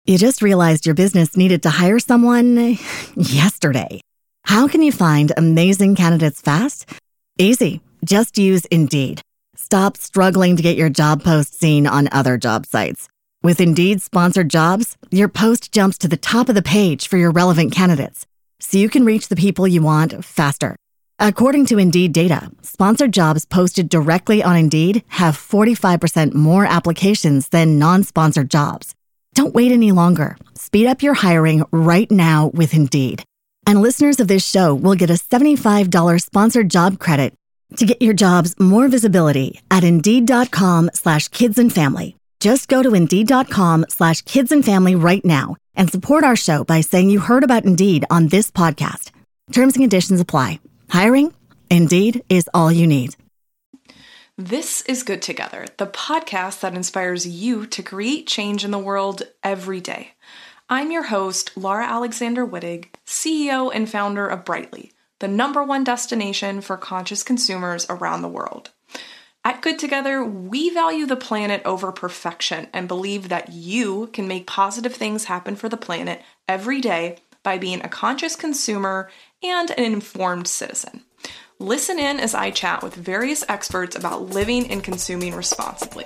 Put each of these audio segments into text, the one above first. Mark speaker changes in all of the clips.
Speaker 1: You just realized your business needed to hire someone yesterday. How can you find amazing candidates fast? Easy. Just use Indeed. Stop struggling to get your job post seen on other job sites. With Indeed sponsored jobs, your post jumps to the top of the page for your relevant candidates, so you can reach the people you want faster. According to Indeed data, sponsored jobs posted directly on Indeed have 45% more applications than non-sponsored jobs. Don't wait any longer. Speed up your hiring right now with Indeed. And listeners of this show will get a $75 sponsored job credit to get your jobs more visibility at Indeed.com/kidsandfamily. Just go to Indeed.com/kidsandfamily right now and support our show by saying you heard about Indeed on this podcast. Terms and conditions apply. Hiring? Indeed is all you need.
Speaker 2: This is Good Together, the podcast that inspires you to create change in the world every day. I'm your host, Laura Alexander Wittig, CEO and founder of Brightly, the #1 destination for conscious consumers around the world. At Good Together, we value the planet over perfection and believe that you can make positive things happen for the planet every day by being a conscious consumer and an informed citizen. Listen in as I chat with various experts about living and consuming responsibly.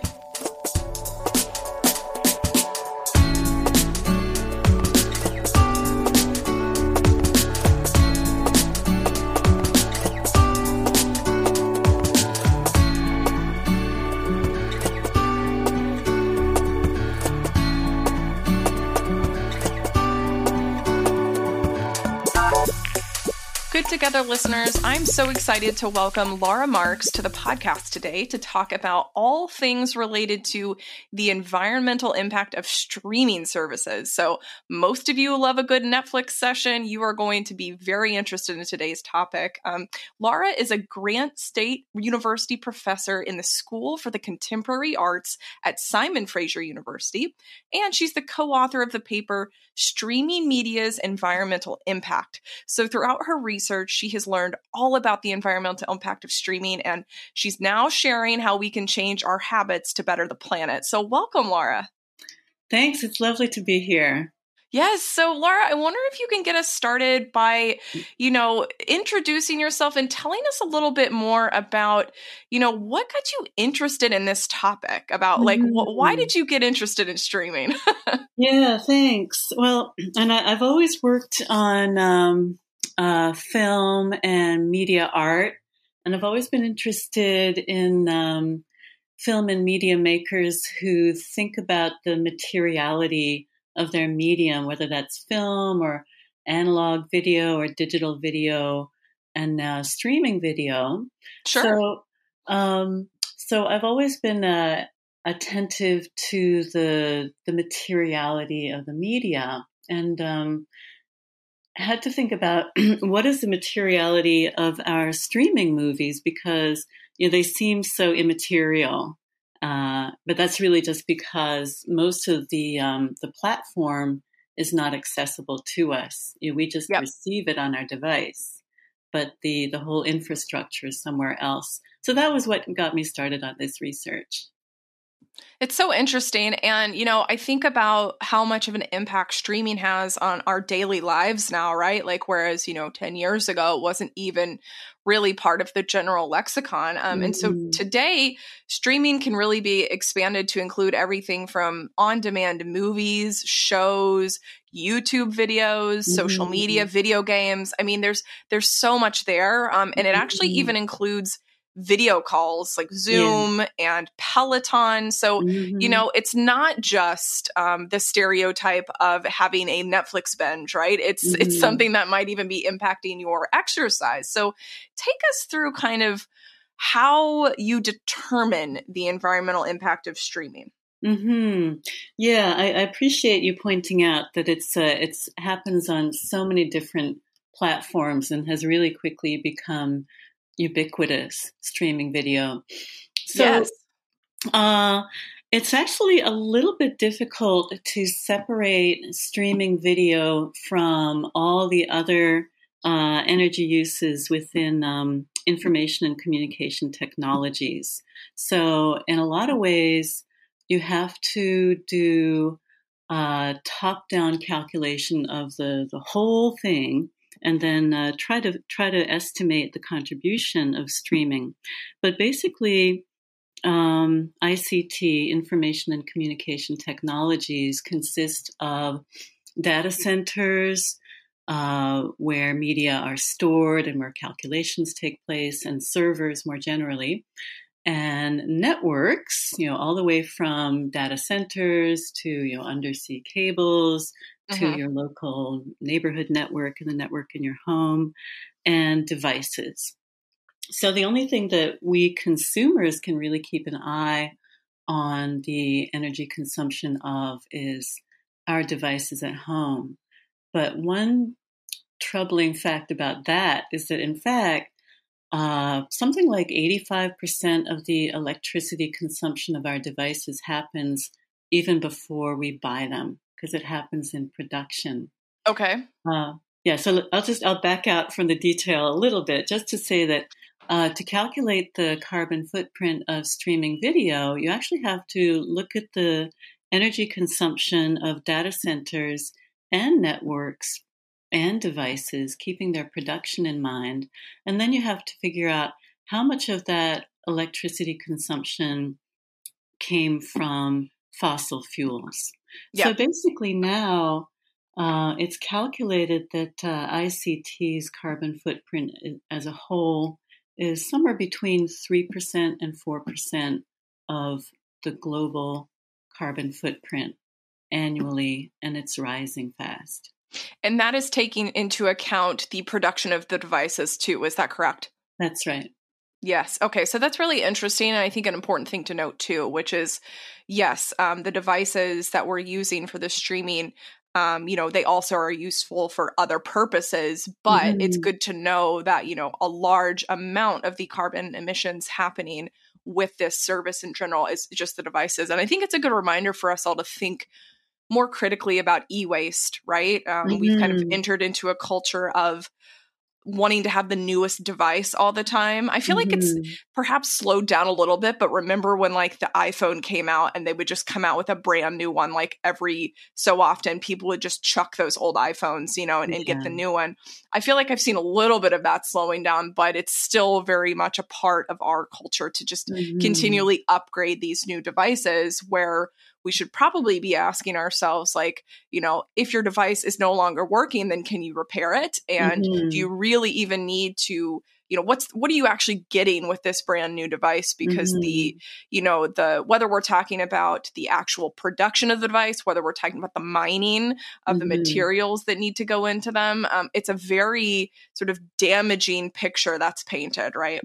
Speaker 2: Good Together listeners, I'm so excited to welcome Laura Marks to the podcast today to talk about all things related to the environmental impact of streaming services. So most of you love a good Netflix session. You are going to be very interested in today's topic. Laura is a Grant State University professor in the School for the Contemporary Arts at Simon Fraser University, and she's the co-author of the paper Streaming Media's Environmental Impact. So throughout her research, she has learned all about the environmental impact of streaming, and she's now sharing how we can change our habits to better the planet. So welcome, Laura.
Speaker 3: Thanks. It's lovely to be here.
Speaker 2: Yes. So Laura, I wonder if you can get us started by, introducing yourself and telling us a little bit more about, what got you interested in this topic about why did you get interested in streaming?
Speaker 3: Yeah, thanks. Well, and I've always worked on film and media art, and I've always been interested in film and media makers who think about the materiality of their medium, whether that's film or analog video or digital video, and now streaming video.
Speaker 2: Sure.
Speaker 3: So I've always been attentive to the materiality of the media, and had to think about what is the materiality of our streaming movies, because they seem so immaterial. But that's really just because most of the platform is not accessible to us. We just receive it on our device, but the whole infrastructure is somewhere else. So that was what got me started on this research.
Speaker 2: It's so interesting. And, I think about how much of an impact streaming has on our daily lives now, right? Whereas, 10 years ago, it wasn't even really part of the general lexicon. And so today, streaming can really be expanded to include everything from on-demand movies, shows, YouTube videos, social media, video games. I mean, there's so much there. And it actually even includes video calls like Zoom and Peloton. So, it's not just the stereotype of having a Netflix binge, right? It's something that might even be impacting your exercise. So take us through kind of how you determine the environmental impact of streaming.
Speaker 3: Yeah, I appreciate you pointing out that it's happens on so many different platforms and has really quickly become ubiquitous, streaming video. So
Speaker 2: yes.
Speaker 3: It's actually a little bit difficult to separate streaming video from all the other energy uses within information and communication technologies. So in a lot of ways, you have to do top-down calculation of the whole thing, and then try to estimate the contribution of streaming. But basically, ICT, information and communication technologies, consist of data centers where media are stored and where calculations take place, and servers more generally, and networks, all the way from data centers to undersea cables to your local neighborhood network and the network in your home, and devices. So the only thing that we consumers can really keep an eye on the energy consumption of is our devices at home. But one troubling fact about that is that, in fact, something like 85% of the electricity consumption of our devices happens even before we buy them, because it happens in production.
Speaker 2: Okay.
Speaker 3: So I'll back out from the detail a little bit just to say that to calculate the carbon footprint of streaming video, you actually have to look at the energy consumption of data centers and networks and devices, keeping their production in mind. And then you have to figure out how much of that electricity consumption came from fossil fuels.
Speaker 2: Yep.
Speaker 3: So basically now it's calculated that ICT's carbon footprint as a whole is somewhere between 3% and 4% of the global carbon footprint annually, and it's rising fast.
Speaker 2: And that is taking into account the production of the devices too. Is that correct?
Speaker 3: That's right.
Speaker 2: Yes. Okay. So that's really interesting. And I think an important thing to note too, which is, yes, the devices that we're using for the streaming, they also are useful for other purposes, but it's good to know that, a large amount of the carbon emissions happening with this service in general is just the devices. And I think it's a good reminder for us all to think more critically about e-waste, right? We've kind of entered into a culture of wanting to have the newest device all the time. I feel like it's perhaps slowed down a little bit, but remember when like the iPhone came out and they would just come out with a brand new one, like every so often people would just chuck those old iPhones, and get the new one. I feel like I've seen a little bit of that slowing down, but it's still very much a part of our culture to just continually upgrade these new devices, where we should probably be asking ourselves, like, if your device is no longer working, then can you repair it? And do you really even need to, what are you actually getting with this brand new device? Because the whether we're talking about the actual production of the device, whether we're talking about the mining of the materials that need to go into them, it's a very sort of damaging picture that's painted, right?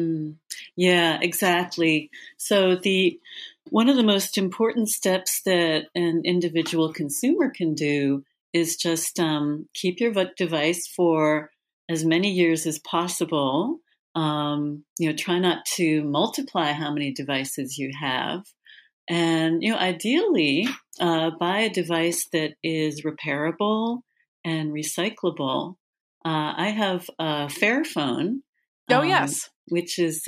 Speaker 3: Yeah, exactly. So one of the most important steps that an individual consumer can do is just keep your device for as many years as possible. Try not to multiply how many devices you have. And, ideally, buy a device that is repairable and recyclable. I have a Fairphone.
Speaker 2: Oh, yes.
Speaker 3: Which is,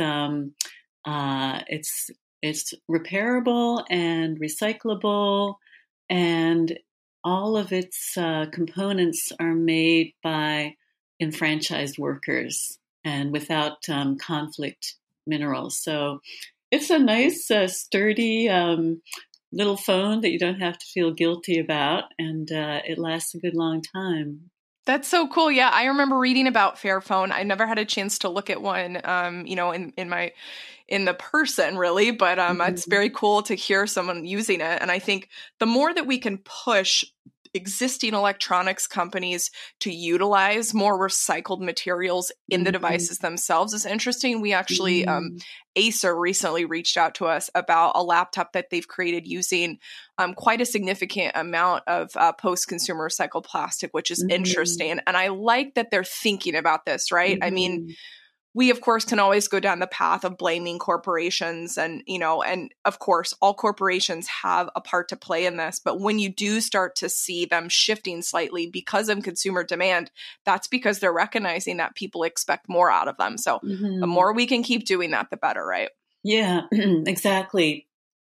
Speaker 3: it's repairable and recyclable, and all of its components are made by enfranchised workers and without conflict minerals. So it's a nice, sturdy little phone that you don't have to feel guilty about, and it lasts a good long time.
Speaker 2: That's so cool. Yeah, I remember reading about Fairphone. I never had a chance to look at one, in the person really, but it's very cool to hear someone using it. And I think the more that we can push existing electronics companies to utilize more recycled materials in the devices themselves is interesting. We actually, Acer recently reached out to us about a laptop that they've created using quite a significant amount of post-consumer recycled plastic, which is interesting. And I like that they're thinking about this, right? I mean, we, of course, can always go down the path of blaming corporations and of course, all corporations have a part to play in this. But when you do start to see them shifting slightly because of consumer demand, that's because they're recognizing that people expect more out of them. So the more we can keep doing that, the better, right?
Speaker 3: Yeah, exactly.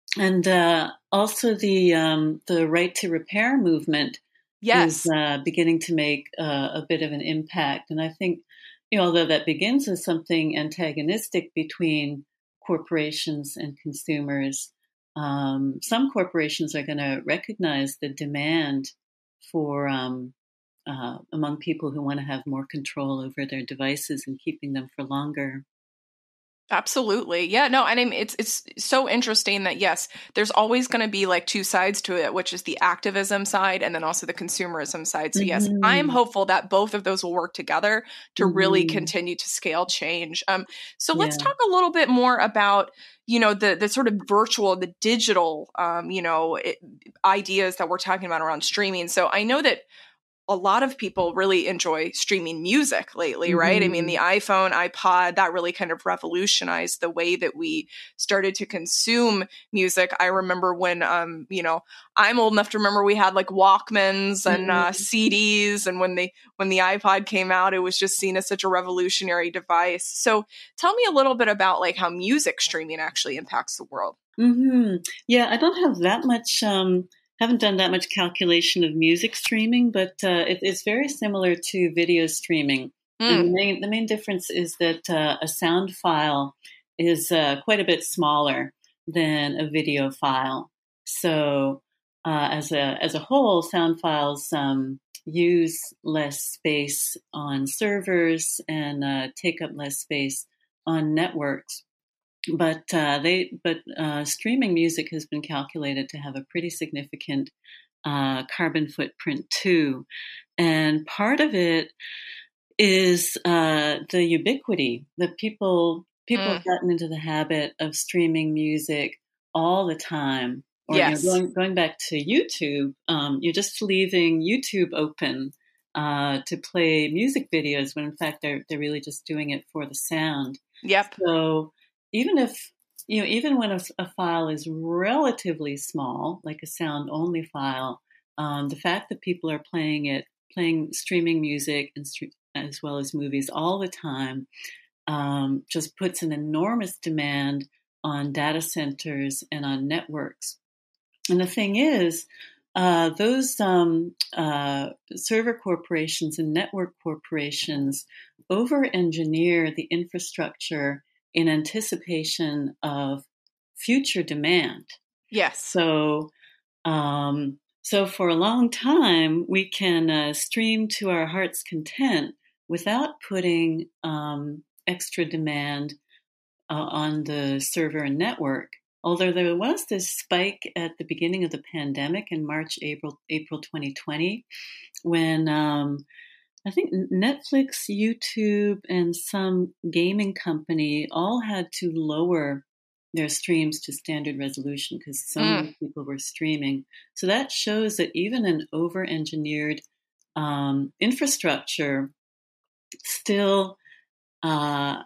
Speaker 3: And also the right to repair movement is
Speaker 2: Yes.
Speaker 3: beginning to make a bit of an impact. And I think, although that begins as something antagonistic between corporations and consumers, some corporations are going to recognize the demand for among people who want to have more control over their devices and keeping them for longer.
Speaker 2: Absolutely. Yeah, no, I mean it's so interesting that yes, there's always going to be like two sides to it, which is the activism side and then also the consumerism side. So yes, I'm
Speaker 3: Mm-hmm.
Speaker 2: hopeful that both of those will work together to really
Speaker 3: Mm-hmm.
Speaker 2: continue to scale change. So let's
Speaker 3: Yeah.
Speaker 2: talk a little bit more about the sort of virtual, the digital, ideas that we're talking about around streaming. So I know that a lot of people really enjoy streaming music lately, right? I mean,
Speaker 3: Mm-hmm.
Speaker 2: the iPhone, iPod, that really kind of revolutionized the way that we started to consume music. I remember when, I'm old enough to remember we had like Walkmans and
Speaker 3: Mm-hmm.
Speaker 2: CDs, and when the iPod came out, it was just seen as such a revolutionary device. So, tell me a little bit about like how music streaming actually impacts the world.
Speaker 3: Mm-hmm. Yeah, I don't have that much. Haven't done that much calculation of music streaming, but it's very similar to video streaming. And
Speaker 2: Mm,
Speaker 3: the main difference is that a sound file is quite a bit smaller than a video file. So as a whole, sound files use less space on servers and take up less space on networks. But streaming music has been calculated to have a pretty significant carbon footprint too, and part of it is the ubiquity that people
Speaker 2: mm,
Speaker 3: have gotten into the habit of streaming music all the time, or
Speaker 2: yes.
Speaker 3: going back to YouTube. You're just leaving YouTube open to play music videos when in fact they're really just doing it for the sound.
Speaker 2: Yep.
Speaker 3: So even if even when a file is relatively small, like a sound only file, the fact that people are playing streaming music and as well as movies all the time, just puts an enormous demand on data centers and on networks. And the thing is, those server corporations and network corporations over engineer the infrastructure in anticipation of future demand.
Speaker 2: Yes.
Speaker 3: So, so for a long time, we can stream to our heart's content without putting extra demand on the server and network. Although there was this spike at the beginning of the pandemic in April 2020, when I think Netflix, YouTube, and some gaming company all had to lower their streams to standard resolution because so
Speaker 2: Mm.
Speaker 3: many people were streaming. So that shows that even an over-engineered infrastructure still uh,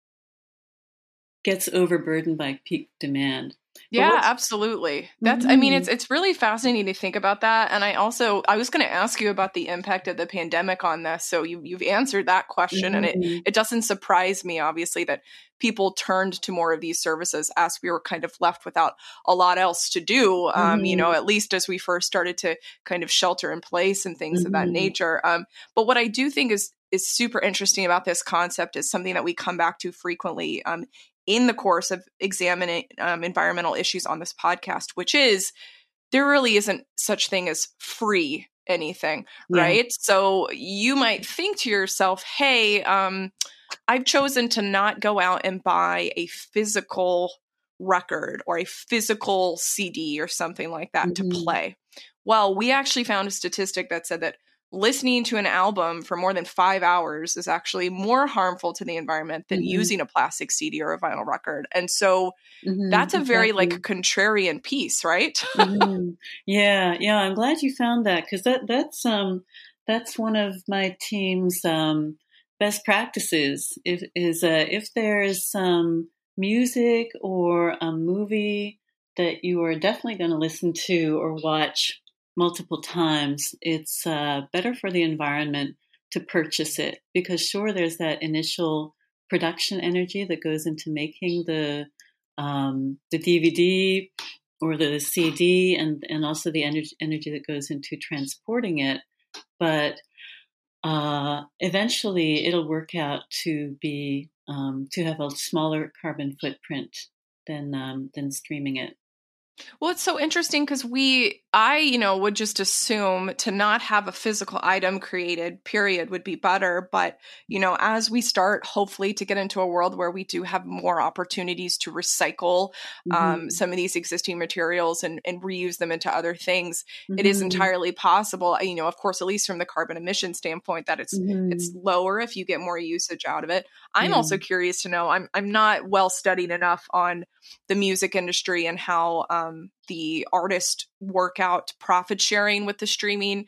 Speaker 3: gets overburdened by peak demand. But
Speaker 2: Yeah, absolutely. I mean,
Speaker 3: Mhm.
Speaker 2: it's really fascinating to think about that. And I was going to ask you about the impact of the pandemic on this. So you've answered that question, and it
Speaker 3: Mhm.
Speaker 2: it doesn't surprise me, obviously, that people turned to more of these services as we were kind of left without a lot else to do.
Speaker 3: Mhm.
Speaker 2: At least as we first started to kind of shelter in place and things of that
Speaker 3: Mhm.
Speaker 2: nature. But what I do think is super interesting about this concept is something that we come back to frequently. In the course of examining environmental issues on this podcast, which is there really isn't such thing as free anything,
Speaker 3: Yeah.
Speaker 2: right? So you might think to yourself, hey, I've chosen to not go out and buy a physical record or a physical CD or something like that to
Speaker 3: Mhm.
Speaker 2: play. Well, we actually found a statistic that said that listening to an album for more than 5 hours is actually more harmful to the environment than
Speaker 3: Mhm.
Speaker 2: using a plastic CD or a vinyl record. And so
Speaker 3: Mhm.
Speaker 2: that's a very like
Speaker 3: Exactly.
Speaker 2: contrarian piece, right?
Speaker 3: Mhm. Yeah, yeah, I'm glad you found that because that's one of my team's best practices. If there's some music or a movie that you are definitely going to listen to or watch multiple times, it's better for the environment to purchase it because sure, there's that initial production energy that goes into making the DVD or the CD, and also the energy that goes into transporting it. But eventually, it'll work out to be to have a smaller carbon footprint than streaming it.
Speaker 2: Well, it's so interesting because I would just assume to not have a physical item created, period, would be better. But, as we start hopefully to get into a world where we do have more opportunities to recycle some of these existing materials and reuse them into other things, it is entirely possible, of course, at least from the carbon emission standpoint, that it's lower if you get more usage out of it. I'm also curious to know, I'm not well studied enough on the music industry and how the artist work out profit sharing with the streaming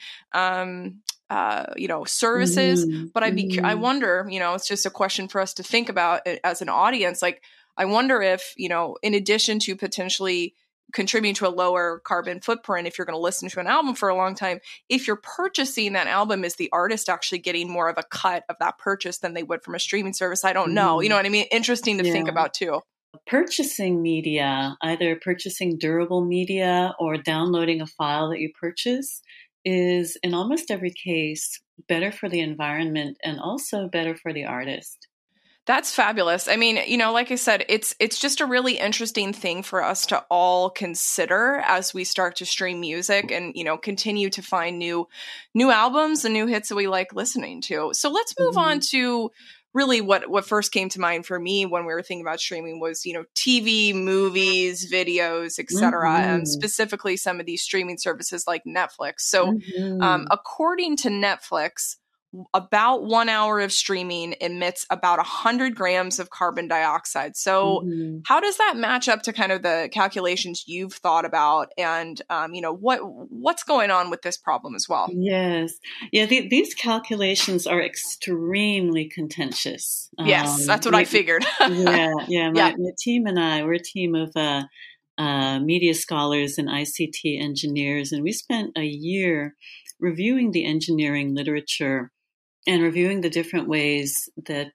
Speaker 2: services. But I wonder, it's just a question for us to think about as an audience. Like, I wonder if, in addition to potentially contributing to a lower carbon footprint, if you're going to listen to an album for a long time, if you're purchasing that album, is the artist actually getting more of a cut of that purchase than they would from a streaming service? I don't know. You know what I mean? Interesting to think about too.
Speaker 3: Purchasing media, either purchasing durable media or downloading a file that you purchase, is in almost every case better for the environment and also better for the artist.
Speaker 2: That's fabulous. I mean, like I said, it's just a really interesting thing for us to all consider as we start to stream music and, continue to find new albums and new hits that we like listening to. So let's move on to really what first came to mind for me when we were thinking about streaming was, TV, movies, videos, etc., and specifically some of these streaming services like Netflix. So according to Netflix, about 1 hour of streaming emits about 100 grams of carbon dioxide. So how does that match up to kind of the calculations you've thought about? And, what's going on with this problem as well?
Speaker 3: Yes. Yeah, these calculations are extremely contentious.
Speaker 2: Yes, that's what I figured.
Speaker 3: My team and I, we're a team of media scholars and ICT engineers, and we spent a year reviewing the engineering literature and reviewing the different ways that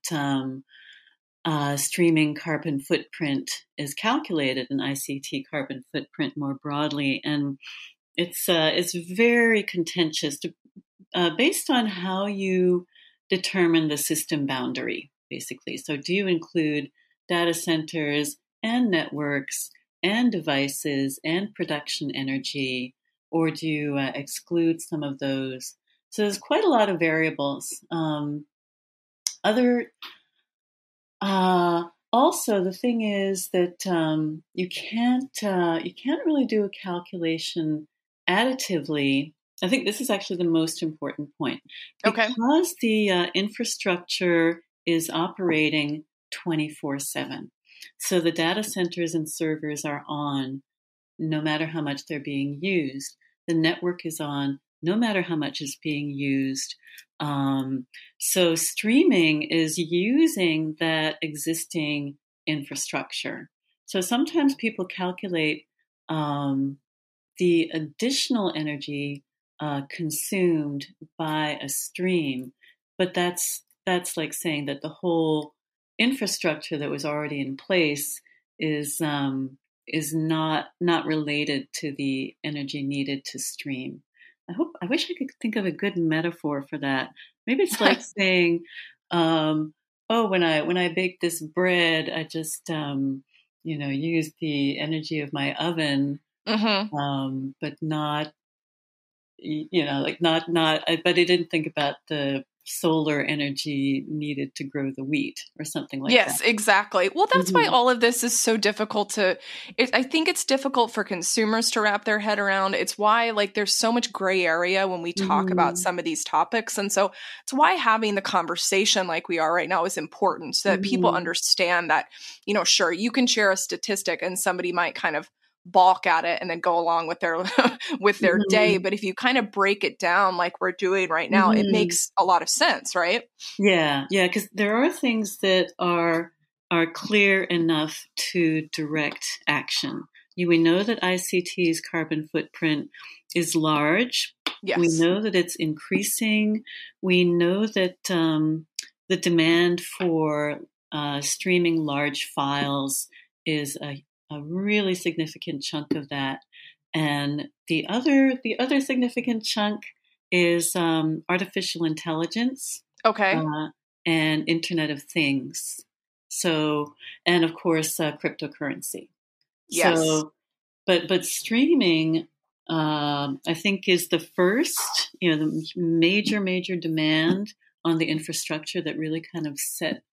Speaker 3: streaming carbon footprint is calculated, and ICT carbon footprint more broadly. And it's very contentious based on how you determine the system boundary, basically. So do you include data centers and networks and devices and production energy, or do you exclude some of those? So there's quite a lot of variables. Also, the thing is that you can't really do a calculation additively. I think this is actually the most important point. Because the infrastructure is operating 24/7. So the data centers and servers are on no matter how much they're being used. The network is on no matter how much is being used. So streaming is using that existing infrastructure. So sometimes people calculate the additional energy consumed by a stream, but that's like saying that the whole infrastructure that was already in place is not related to the energy needed to stream. I wish I could think of a good metaphor for that. Maybe it's like saying, when I bake this bread, I just use the energy of my oven, but not, but I didn't think about the solar energy needed to grow the wheat or something like that.
Speaker 2: Yes, exactly. Well, that's why all of this is so difficult I think it's difficult for consumers to wrap their head around. It's why there's so much gray area when we talk about some of these topics. And so it's why having the conversation like we are right now is important so that people understand that, sure, you can share a statistic and somebody might kind of balk at it and then go along with their day. But if you kind of break it down like we're doing right now, it makes a lot of sense, right?
Speaker 3: Yeah, because there are things that are clear enough to direct action. We know that ICT's carbon footprint is large.
Speaker 2: Yes.
Speaker 3: We know that it's increasing. We know that the demand for streaming large files is a really significant chunk of that. And the other significant chunk is artificial intelligence,
Speaker 2: Okay.
Speaker 3: and Internet of Things. So, and of course, cryptocurrency.
Speaker 2: Yes.
Speaker 3: So, but streaming, I think, is the first, the major demand on the infrastructure that really kind of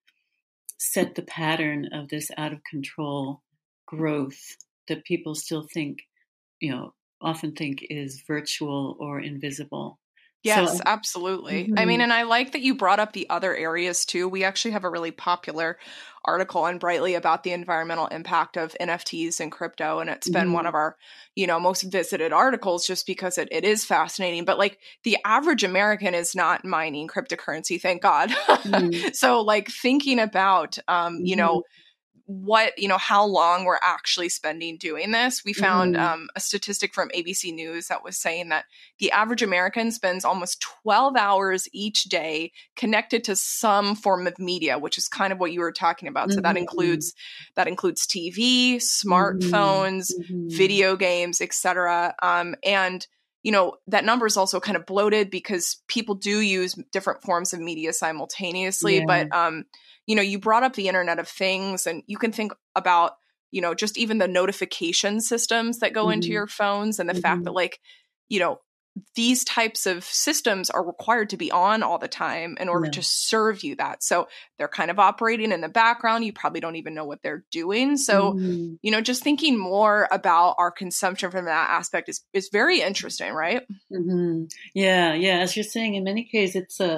Speaker 3: set the pattern of this out of control growth that people still think, often think is virtual or invisible.
Speaker 2: Yes,
Speaker 3: So,
Speaker 2: absolutely. I mean,
Speaker 3: mhm,
Speaker 2: and I like that you brought up the other areas too. We actually have a really popular article on Brightly about the environmental impact of NFTs and crypto. And it's been one
Speaker 3: mhm,
Speaker 2: of our, most visited articles just because it is fascinating. But like the average American is not mining cryptocurrency, thank God.
Speaker 3: mhm,
Speaker 2: So like thinking about,
Speaker 3: mhm,
Speaker 2: what how long we're actually spending doing this. We found
Speaker 3: mhm,
Speaker 2: a statistic from ABC News that was saying that the average American spends almost 12 hours each day connected to some form of media, which is kind of what you were talking about. So that
Speaker 3: mhm,
Speaker 2: includes TV,
Speaker 3: mhm,
Speaker 2: smartphones,
Speaker 3: mhm.
Speaker 2: video games, etc. And that number is also kind of bloated because people do use different forms of media simultaneously.
Speaker 3: Yeah.
Speaker 2: But you brought up the Internet of Things, and you can think about, just even the notification systems that go into
Speaker 3: Mhm,
Speaker 2: your phones and the fact that,
Speaker 3: mhm.
Speaker 2: like, you know, these types of systems are required to be on all the time in order
Speaker 3: Yeah.
Speaker 2: to serve you that. So they're kind of operating in the background. You probably don't even know what they're doing. So,
Speaker 3: Mhm,
Speaker 2: just thinking more about our consumption from that aspect is very interesting, right?
Speaker 3: mhm. Yeah, yeah. As you're saying, in many cases,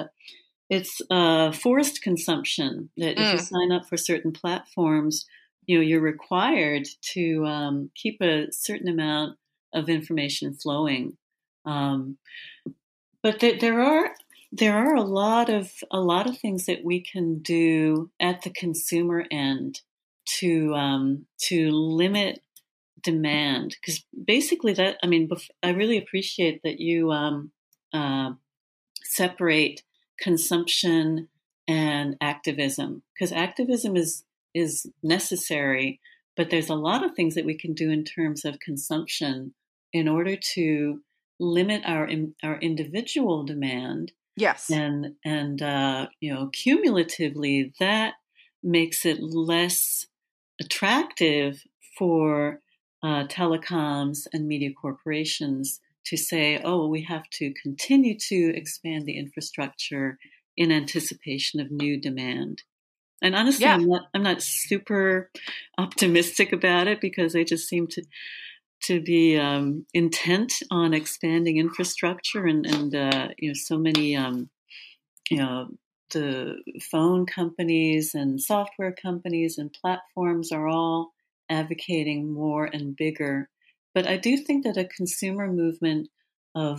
Speaker 3: it's forced consumption. That if you
Speaker 2: Mm,
Speaker 3: sign up for certain platforms, you're required to keep a certain amount of information flowing. Um, but there are a lot of things that we can do at the consumer end to limit demand, because basically that, I mean, I really appreciate that you uh, separate consumption and activism, because activism is necessary, but there's a lot of things that we can do in terms of consumption in order to limit our individual demand,
Speaker 2: yes.
Speaker 3: and cumulatively that makes it less attractive for telecoms and media corporations to say, oh, we have to continue to expand the infrastructure in anticipation of new demand. And honestly,
Speaker 2: Yeah.
Speaker 3: I'm not super optimistic about it, because they just seem to be intent on expanding infrastructure, and so many you know the phone companies and software companies and platforms are all advocating more and bigger. But I do think that a consumer movement of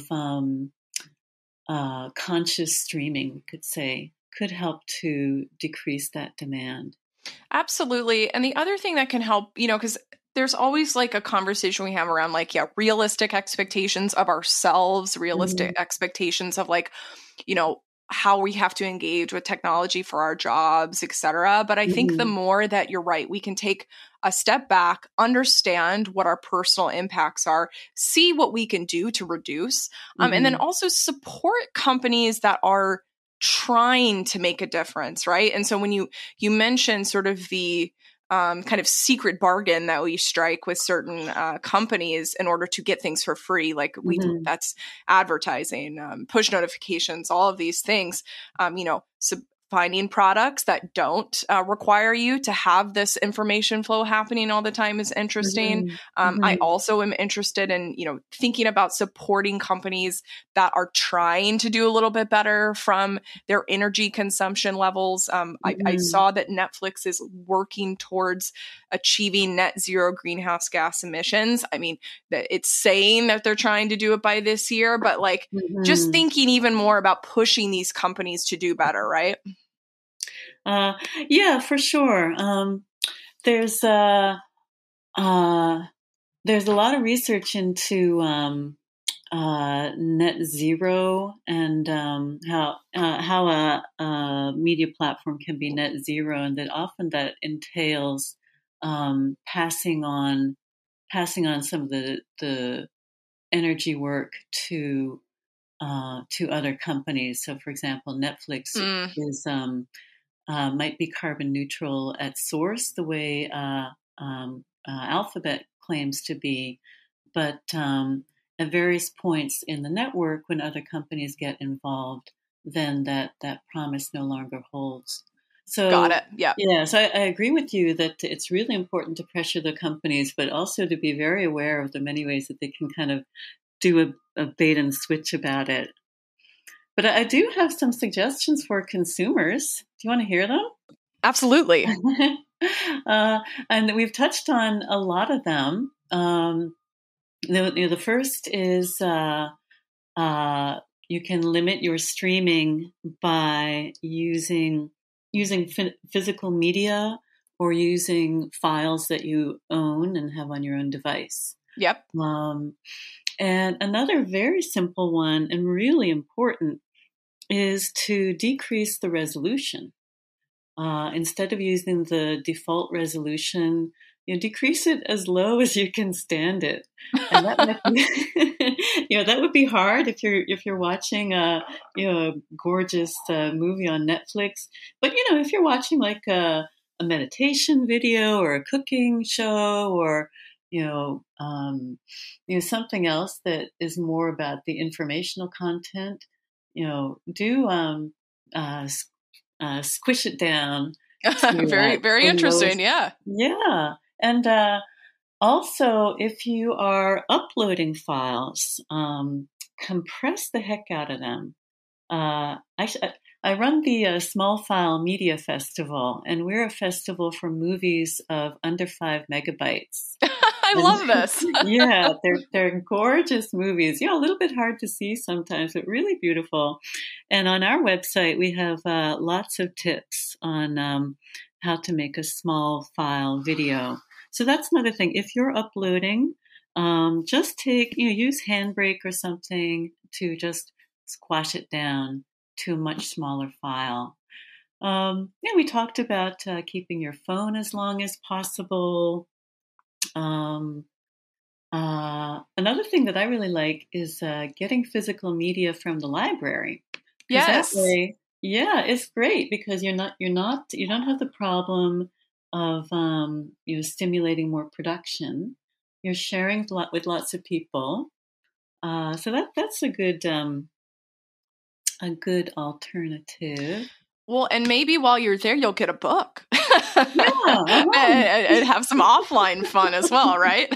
Speaker 3: conscious streaming, we could say, could help to decrease that demand.
Speaker 2: Absolutely. And the other thing that can help, because there's always like a conversation we have around like, yeah, realistic expectations of ourselves, realistic
Speaker 3: Mm-hmm.
Speaker 2: expectations of like, you know, how we have to engage with technology for our jobs, et cetera. But I think the
Speaker 3: Mm-hmm.
Speaker 2: more that you're right, we can take a step back, understand what our personal impacts are, see what we can do to reduce, and then
Speaker 3: Mm-hmm.
Speaker 2: also support companies that are trying to make a difference, right? And so when you mentioned sort of the kind of secret bargain that we strike with certain companies in order to get things for free, like
Speaker 3: Mm-hmm.
Speaker 2: that's advertising, push notifications, all of these things. So finding products that don't require you to have this information flow happening all the time is interesting.
Speaker 3: Mm-hmm.
Speaker 2: I
Speaker 3: Mm-hmm.
Speaker 2: also am interested in thinking about supporting companies that are trying to do a little bit better from their energy consumption levels. I
Speaker 3: Mm-hmm.
Speaker 2: saw that Netflix is working towards achieving net zero greenhouse gas emissions. I mean, that it's saying that they're trying to do it by this year, but like just
Speaker 3: Mm-hmm.
Speaker 2: thinking even more about pushing these companies to do better, right?
Speaker 3: Uh, yeah, for sure. There's uh, uh, there's a lot of research into net zero, and how a media platform can be net zero, and that often that entails passing on some of the energy work to other companies. So, for example, Netflix is might be carbon neutral at source, the way Alphabet claims to be, but at various points in the network, when other companies get involved, then that promise no longer holds. So,
Speaker 2: got it. Yeah.
Speaker 3: Yeah. So I agree with you that it's really important to pressure the companies, but also to be very aware of the many ways that they can kind of do a bait and switch about it. But I do have some suggestions for consumers. Do you want to hear them?
Speaker 2: Absolutely.
Speaker 3: And we've touched on a lot of them. The first is you can limit your streaming by using physical media or using files that you own and have on your own device.
Speaker 2: Yep.
Speaker 3: And another very simple one and really important is to decrease the resolution. Instead of using the default resolution, decrease it as low as you can stand it. And that might be, that would be hard if you're watching a gorgeous movie on Netflix. But if you're watching like a meditation video or a cooking show or something else that is more about the informational content, do squish it down.
Speaker 2: Very, very interesting. Yeah.
Speaker 3: Yeah. And also, if you are uploading files, compress the heck out of them. I run the Small File Media Festival, and we're a festival for movies of under 5 megabytes.
Speaker 2: I love this.
Speaker 3: Yeah, they're gorgeous movies. A little bit hard to see sometimes, but really beautiful. And on our website, we have lots of tips on how to make a small file video. So that's another thing. If you're uploading, just use Handbrake or something to just squash it down to a much smaller file. We talked about keeping your phone as long as possible. Another thing that I really like is getting physical media from the library.
Speaker 2: Yes.
Speaker 3: That way, it's great because you don't have the problem of stimulating more production. You're sharing with lots of people, so that's a good alternative.
Speaker 2: Well, and maybe while you're there, you'll get a book.
Speaker 3: Yeah,
Speaker 2: and have some offline fun as well, right?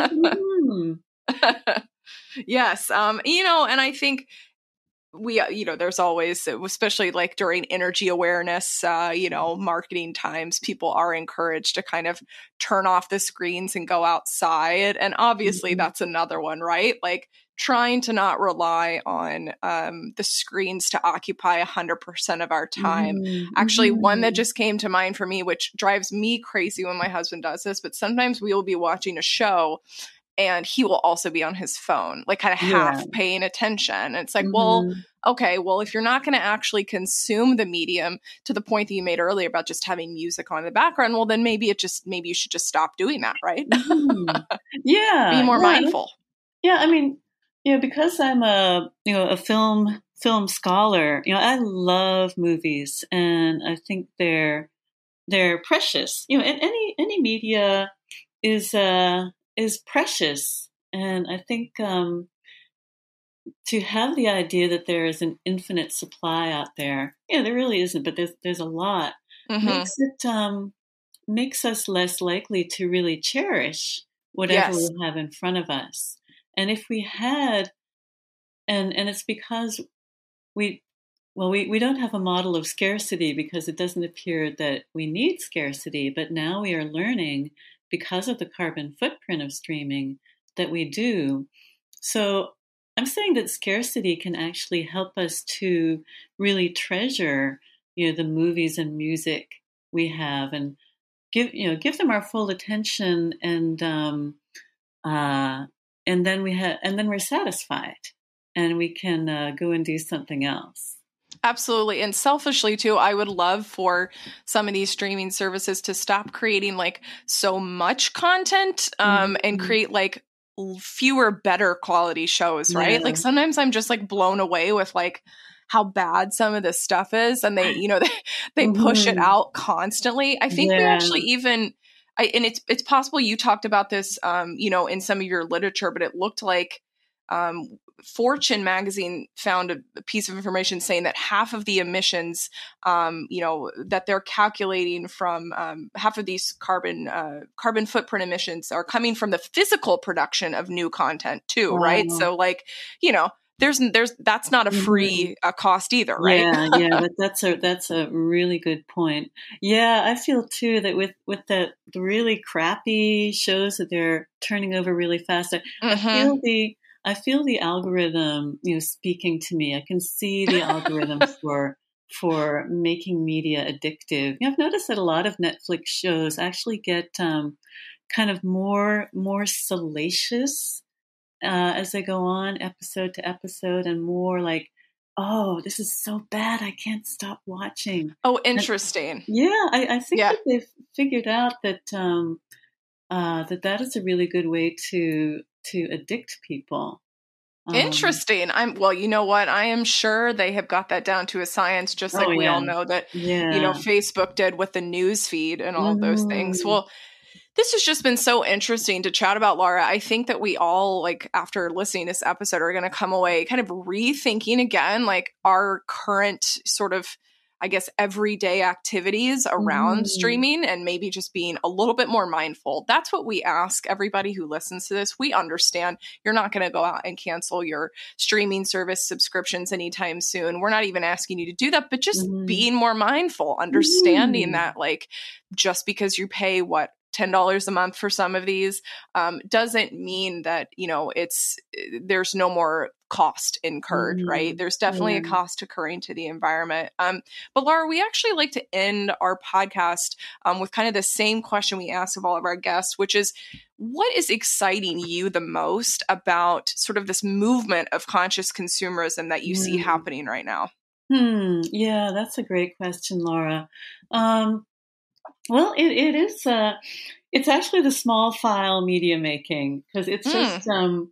Speaker 2: Yes. And I think there's always, especially like during energy awareness, marketing times, people are encouraged to kind of turn off the screens and go outside. And obviously that's another one, right? Like trying to not rely on the screens to occupy 100% of our time. Actually, one that just came to mind for me, which drives me crazy when my husband does this, but sometimes we will be watching a show and he will also be on his phone, like kind of half paying attention. And it's like, well, okay, well, if you're not going to actually consume the medium to the point that you made earlier about just having music on in the background, well, then maybe you should just stop doing that, right?
Speaker 3: Yeah.
Speaker 2: Be more mindful.
Speaker 3: Yeah. I mean, because I'm a film scholar, I love movies and I think they're precious. And any media is precious. And I think to have the idea that there is an infinite supply out there, there really isn't, but there's a lot, makes us less likely to really cherish whatever we have in front of us. And if we had, and it's because we don't have a model of scarcity because it doesn't appear that we need scarcity, but now we are learning because of the carbon footprint of streaming that we do. So I'm saying that scarcity can actually help us to really treasure, the movies and music we have and give them our full attention and then we're satisfied and we can go and do something else.
Speaker 2: Absolutely. And selfishly too, I would love for some of these streaming services to stop creating like so much content and create like fewer, better quality shows, right?
Speaker 3: Yeah.
Speaker 2: Like sometimes I'm just like blown away with like how bad some of this stuff is. And they, you know, they push it out constantly. I think we actually even, and it's possible you talked about this, you know, in some of your literature, but it looked like Fortune magazine found a piece of information saying that half of the emissions, you know, that they're calculating from half of these carbon footprint emissions are coming from the physical production of new content too, right? So like, you know, there's that's not a free cost either, right?
Speaker 3: Yeah, that's a really good point. Yeah, I feel too that with the really crappy shows that they're turning over really fast, I feel the algorithm, you know, speaking to me. I can see the algorithm for making media addictive. You know, I've noticed that a lot of Netflix shows actually get kind of more salacious as they go on episode to episode, and more like, oh, this is so bad, I can't stop watching.
Speaker 2: Oh, interesting.
Speaker 3: I think that they've figured out that that is a really good way to addict people.
Speaker 2: Interesting. Well, you know what? I am sure they have got that down to a science, just like we all know that, you know, Facebook did with the news feed and all of those things. Well, this has just been so interesting to chat about, Laura. I think that we all, like, after listening to this episode, are going to come away kind of rethinking again, like, our current sort of, I guess, everyday activities around streaming, and maybe just being a little bit more mindful. That's what we ask everybody who listens to this. We understand you're not going to go out and cancel your streaming service subscriptions anytime soon. We're not even asking you to do that, but just being more mindful, understanding that, like, just because you pay $10 a month for some of these doesn't mean that, you know, there's no more cost incurred, right? There's definitely a cost occurring to the environment. But Laura, we actually like to end our podcast with kind of the same question we ask of all of our guests, which is, what is exciting you the most about sort of this movement of conscious consumerism that you see happening right now?
Speaker 3: Yeah, that's a great question, Laura. Well, it is. It's actually the small file media making, because it's just.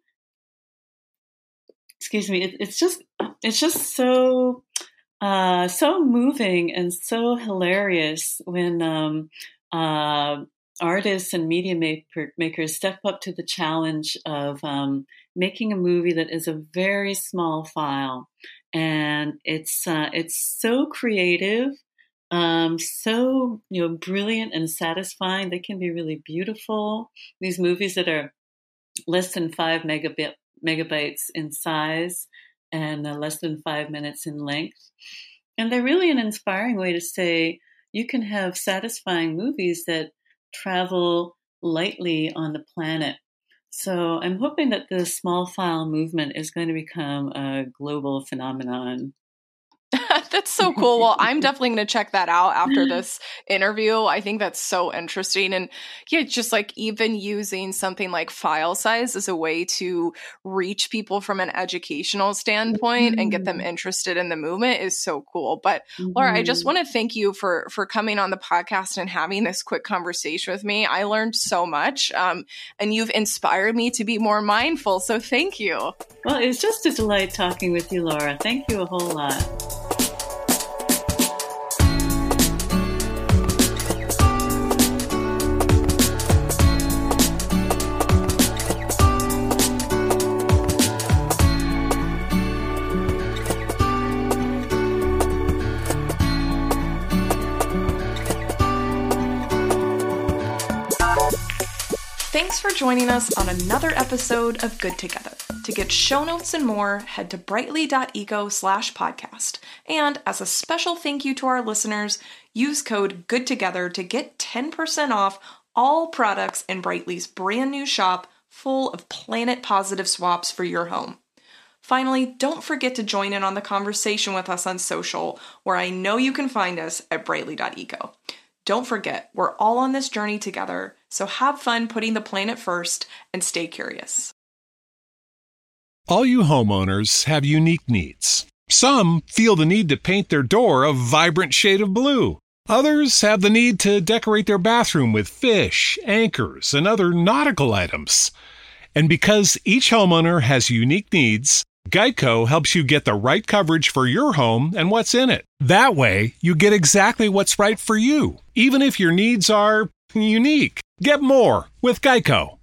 Speaker 3: Excuse me. It's just so moving and so hilarious when artists and media makers step up to the challenge of making a movie that is a very small file, and it's so creative. So, you know, brilliant and satisfying. They can be really beautiful. These movies that are less than 5 megabytes in size and less than 5 minutes in length. And they're really an inspiring way to say you can have satisfying movies that travel lightly on the planet. So I'm hoping that the small file movement is going to become a global phenomenon.
Speaker 2: That's so cool. Well, I'm definitely going to check that out after this interview. I think that's so interesting. And yeah, just like even using something like file size as a way to reach people from an educational standpoint and get them interested in the movement is so cool. But Laura, I just want to thank you for coming on the podcast and having this quick conversation with me. I learned so much, and you've inspired me to be more mindful. So thank you.
Speaker 3: Well, it's just a delight talking with you, Laura. Thank you a whole lot.
Speaker 2: Thanks for joining us on another episode of Good Together. To get show notes and more, head to brightly.eco/podcast. And as a special thank you to our listeners, use code GOODTOGETHER to get 10% off all products in Brightly's brand new shop full of planet positive swaps for your home. Finally, don't forget to join in on the conversation with us on social, where I know you can find us at brightly.eco. Don't forget, we're all on this journey together, so have fun putting the planet first and stay curious.
Speaker 4: All you homeowners have unique needs. Some feel the need to paint their door a vibrant shade of blue. Others have the need to decorate their bathroom with fish, anchors, and other nautical items. And because each homeowner has unique needs, Geico helps you get the right coverage for your home and what's in it. That way, you get exactly what's right for you, even if your needs are unique. Get more with Geico.